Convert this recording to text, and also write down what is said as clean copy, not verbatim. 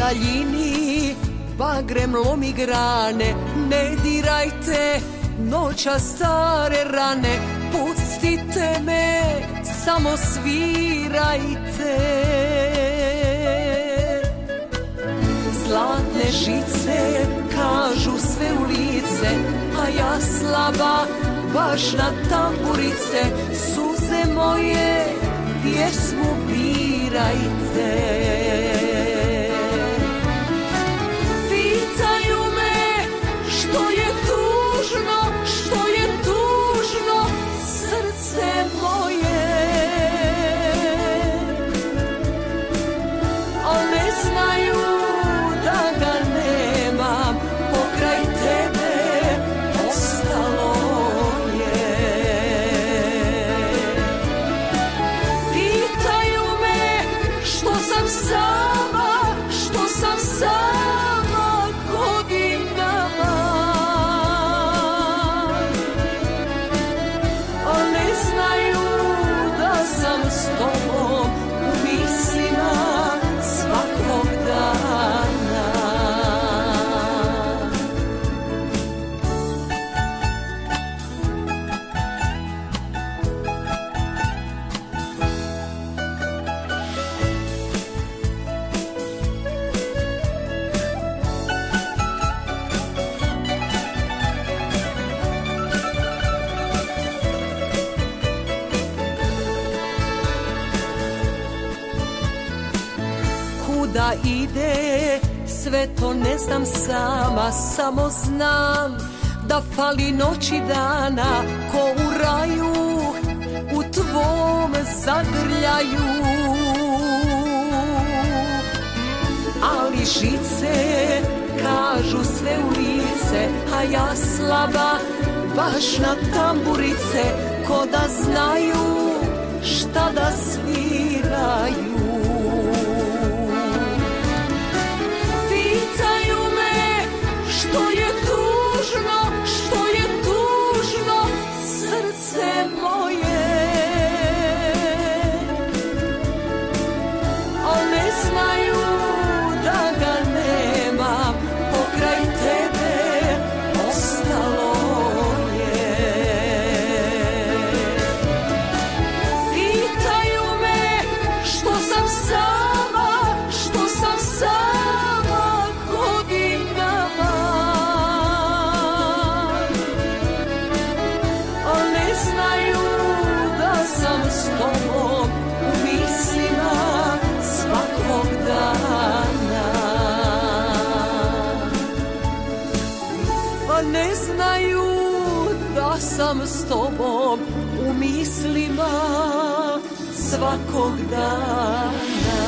daljini bagrem lomi grane, ne dirajte noća stare rane, pustite me, samo svirajte. Zlatne žice kažu sve u lice, a ja slaba baš na tamburice, suze moje pjesmu birajte. Pitaju me što je tužno, što je tužno srce moje, al ne znaju da ga nemam, pokraj tebe ostalo je. Pitaju me što sam sama, što sam sama godinama, al ne znaju da sam s tobom u mislima svakog dana. Kuda ide, sve to ne znam sama, samo znam da fali noći dana, ko u raju u tvom zagrljaju. Ali žice kažu sve u lice, a ja slaba baš na tamburice, ko da znaju šta da sviraju. Pitaju me što je tužno, što je tužno srce moje, al ne znaju da ga nemam, pokraj tebe ostalo je. Pitaju me što sam sama, što sam sama godinama, al ne znaju da sam s tobom u mislima svakog dana. A ne znaju da sam s tobom u mislima svakog dana.